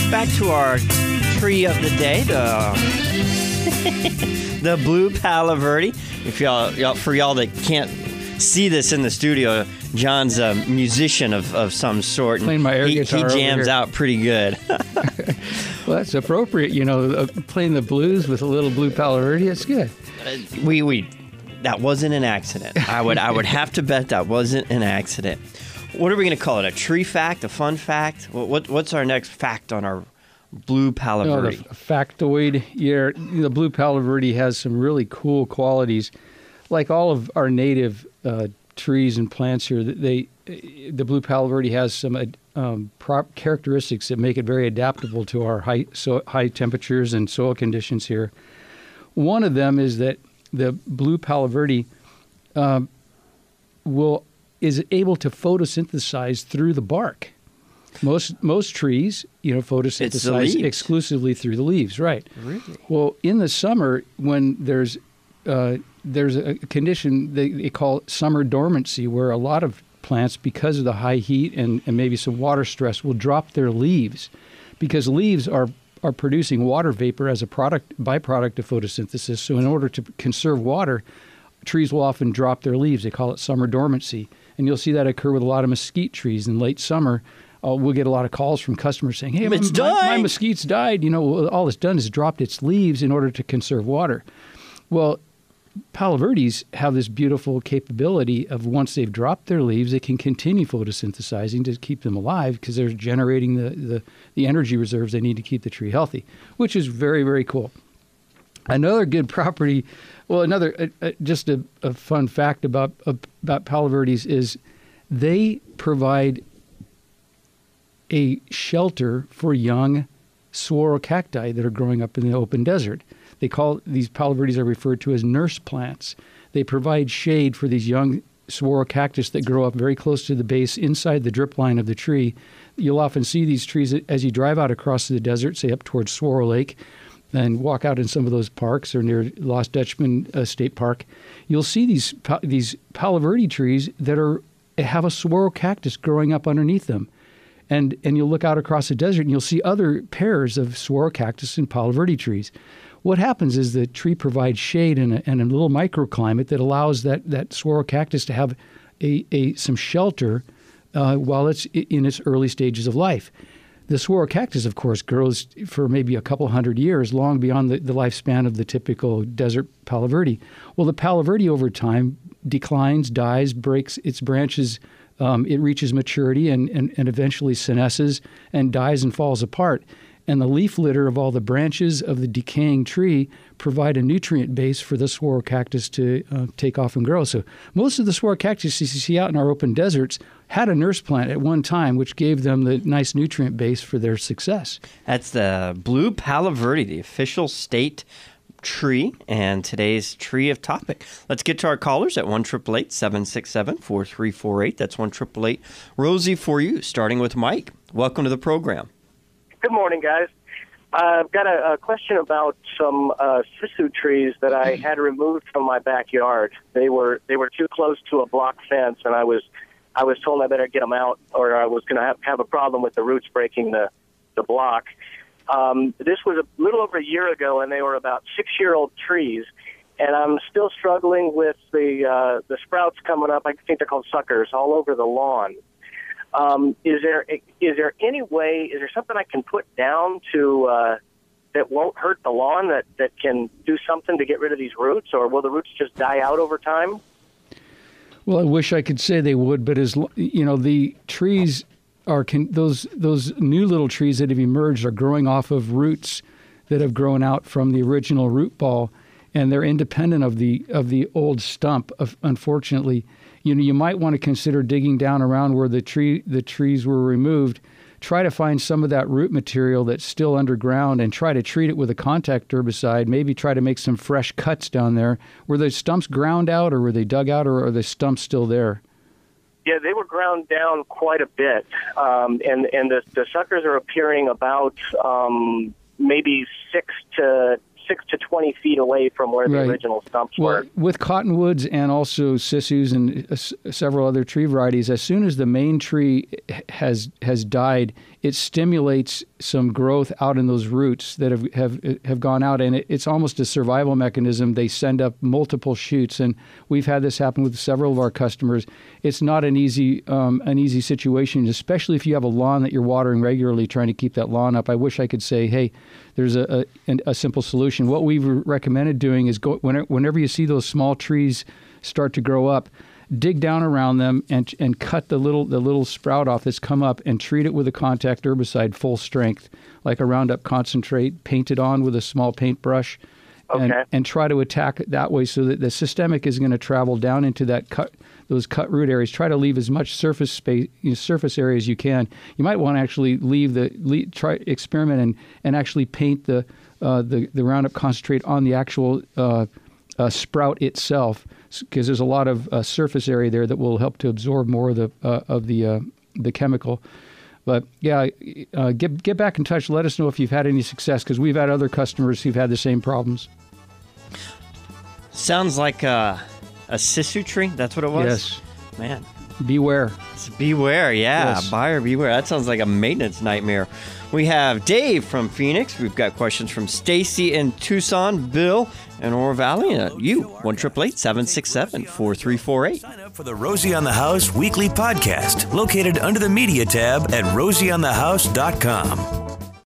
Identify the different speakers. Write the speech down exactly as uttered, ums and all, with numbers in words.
Speaker 1: back to our tree of the day, the the blue Palo Verde. If y'all, y'all, for y'all that can't see this in the studio, John's a musician of, of some sort.
Speaker 2: Playing my air
Speaker 1: he,
Speaker 2: guitar
Speaker 1: he jams
Speaker 2: over here.
Speaker 1: out pretty good.
Speaker 2: Well, that's appropriate. You know, uh, playing the blues with a little blue Palo Verde, it's good.
Speaker 1: we we that wasn't an accident. I would I would have to bet that wasn't an accident. What are we going to call it? A tree fact? A fun fact? What, what what's our next fact on our blue Palo
Speaker 2: No,
Speaker 1: Verde?
Speaker 2: the f- factoid. Yeah, the blue Palo Verde has some really cool qualities. Like all of our native uh, trees and plants here, they the blue Palo Verde has some uh, um, prop characteristics that make it very adaptable to our high so high temperatures and soil conditions here. One of them is that the blue Palo Verde um, will is able to photosynthesize through the bark. Most most trees, you know, photosynthesize
Speaker 1: leaves.
Speaker 2: exclusively through the leaves, right?
Speaker 1: Really?
Speaker 2: Well, in the summer, when there's uh, there's a condition they, they call summer dormancy, where a lot of plants, because of the high heat and, and maybe some water stress, will drop their leaves, because leaves are are producing water vapor as a product byproduct of photosynthesis. So, in order to conserve water, trees will often drop their leaves. They call it summer dormancy. And you'll see that occur with a lot of mesquite trees. In late summer, uh, we'll get a lot of calls from customers saying, hey,
Speaker 1: It's
Speaker 2: my, my, my
Speaker 1: dying."
Speaker 2: mesquite's died. You know, all it's done is dropped its leaves in order to conserve water. Well, Palo Verdes have this beautiful capability of, once they've dropped their leaves, they can continue photosynthesizing to keep them alive, because they're generating the, the, the energy reserves they need to keep the tree healthy, which is very, very cool. Another good property, well, another uh, uh, just a, a fun fact about uh, about Palo Verdes is they provide a shelter for young saguaro cacti that are growing up in the open desert. They call these Palo Verdes are referred to as nurse plants. They provide shade for these young saguaro cactus that grow up very close to the base inside the drip line of the tree. You'll often see these trees as you drive out across the desert, say up towards Saguaro Lake, and walk out in some of those parks or near Lost Dutchman uh, State Park. You'll see these pa- these Palo Verde trees that are have a saguaro cactus growing up underneath them. And and you'll look out across the desert and you'll see other pairs of saguaro cactus and Palo Verde trees. What happens is the tree provides shade and a, and a little microclimate that allows that, that saguaro cactus to have a, a some shelter uh, while it's in its early stages of life. The saguaro cactus, of course, grows for maybe a couple hundred years, long beyond the, the lifespan of the typical desert Palo Verde. Well, the Palo Verde over time declines, dies, breaks its branches. Um, it reaches maturity and, and, and eventually senesces and dies and falls apart. And the leaf litter of all the branches of the decaying tree provide a nutrient base for the saguaro cactus to uh, take off and grow. So most of the saguaro cactus you see out in our open deserts had a nurse plant at one time, which gave them the nice nutrient base for their success.
Speaker 1: That's the blue Palo Verde, the official state tree, and today's tree of topic. Let's get to our callers at one eight eight eight, seven six seven, four three four eight. That's one eight eight eight, Rosie for you, starting with Mike. Welcome to the program.
Speaker 3: Good morning, guys. Uh, I've got a, a question about some uh, sisu trees that I had removed from my backyard. They were they were too close to a block fence, and I was I was told I better get them out, or I was going to have, have a problem with the roots breaking the the block. Um, this was a little over a year ago, and they were about six-year-old trees, and I'm still struggling with the uh, the sprouts coming up. I think they're called suckers all over the lawn. Um, is there is there any way, is there something I can put down to uh, that won't hurt the lawn, that, that can do something to get rid of these roots, or will the roots just die out over time?
Speaker 2: Well, I wish I could say they would, but as you know, the trees are can, those those new little trees that have emerged are growing off of roots that have grown out from the original root ball, and they're independent of the of the old stump. Of, unfortunately, you know, you might want to consider digging down around where the tree the trees were removed. Try to find some of that root material that's still underground and try to treat it with a contact herbicide. Maybe try to make some fresh cuts down there. Were the stumps ground out, or were they dug out, or are the stumps still there?
Speaker 3: Yeah, they were ground down quite a bit, um, and and the, the suckers are appearing about um, maybe six to six to twenty feet away from where the
Speaker 2: Right.
Speaker 3: original stumps
Speaker 2: Well,
Speaker 3: were.
Speaker 2: with cottonwoods and also sisus and uh, s- several other tree varieties, as soon as the main tree has has died, it stimulates some growth out in those roots that have have, have gone out, and it, it's almost a survival mechanism. They send up multiple shoots, and we've had this happen with several of our customers. It's not an easy um, an easy situation, especially if you have a lawn that you're watering regularly, trying to keep that lawn up. I wish I could say, hey, there's a a, a simple solution. What we've recommended doing is go whenever you see those small trees start to grow up, dig down around them and and cut the little the little sprout off that's come up and treat it with a contact herbicide full strength, like a Roundup concentrate, paint it on with a small paintbrush, and,
Speaker 3: Okay.
Speaker 2: and try to attack it that way so that the systemic is going to travel down into that cut those cut root areas. Try to leave as much surface space, you know, surface area as you can. You might want to actually leave the leave, try experiment and and actually paint the uh, the the Roundup concentrate on the actual uh, uh, sprout itself, because there's a lot of uh, surface area there that will help to absorb more of the uh, of the uh, the chemical. But yeah, uh, get get back in touch. Let us know if you've had any success, because we've had other customers who've had the same problems.
Speaker 1: Sounds like a, a sisu tree. That's what it was?
Speaker 2: Yes.
Speaker 1: Man.
Speaker 2: Beware.
Speaker 1: It's beware, yeah.
Speaker 2: Yes.
Speaker 1: Buyer beware. That sounds like a maintenance nightmare. We have Dave from Phoenix. We've got questions from Stacy in Tucson, Bill in Oro Valley, and you, one eight eight eight, seven six seven, four three four eight.
Speaker 4: Sign up for the Rosie on the House weekly podcast, located under the media tab at rosie on the house dot com.